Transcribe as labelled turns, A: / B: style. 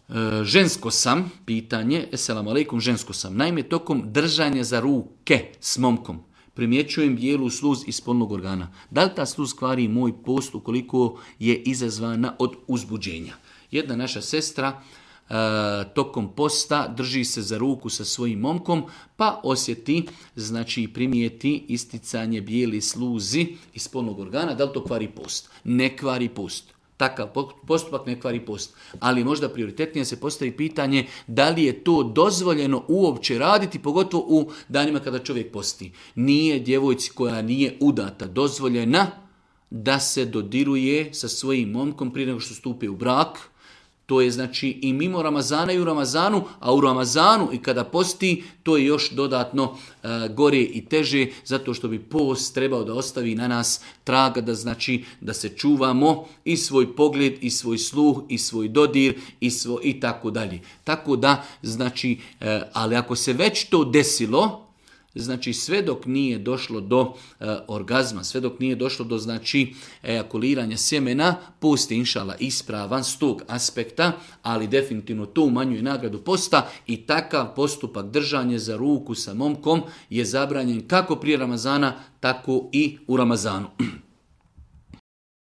A: Žensko sam, pitanje, eselamu alaikum, žensko sam. Naime, tokom držanja za ruke s momkom primjećujem bijelu sluz iz spolnog organa. Da li ta sluz kvari moj post ukoliko je izazvana od uzbuđenja? Jedna naša sestra tokom posta drži se za ruku sa svojim momkom, pa osjeti, znači primijeti isticanje bijeli sluzi iz spolnog organa. Da li to kvari post? Ne kvari post. Takav postupak ne kvari post. Ali možda prioritetnije se postavi pitanje da li je to dozvoljeno uopće raditi, pogotovo u danima kada čovjek posti. Nije djevojci koja nije udata dozvoljena da se dodiruje sa svojim momkom prije nego što stupi u brak. To je znači i mimo Ramazana i u Ramazanu, a u Ramazanu i kada posti to je još dodatno gore i teže, zato što bi post trebao da ostavi na nas traga, da znači da se čuvamo i svoj pogled i svoj sluh i svoj dodir i tako dalje. Tako da znači, ali ako se već to desilo, znači sve dok nije došlo do orgazma, sve dok nije došlo do znači ejakuliranja sjemena, post je inšala ispravan s tog aspekta, ali definitivno to umanjuje nagradu posta i takav postupak držanje za ruku sa momkom je zabranjen kako prije Ramazana, tako i u Ramazanu.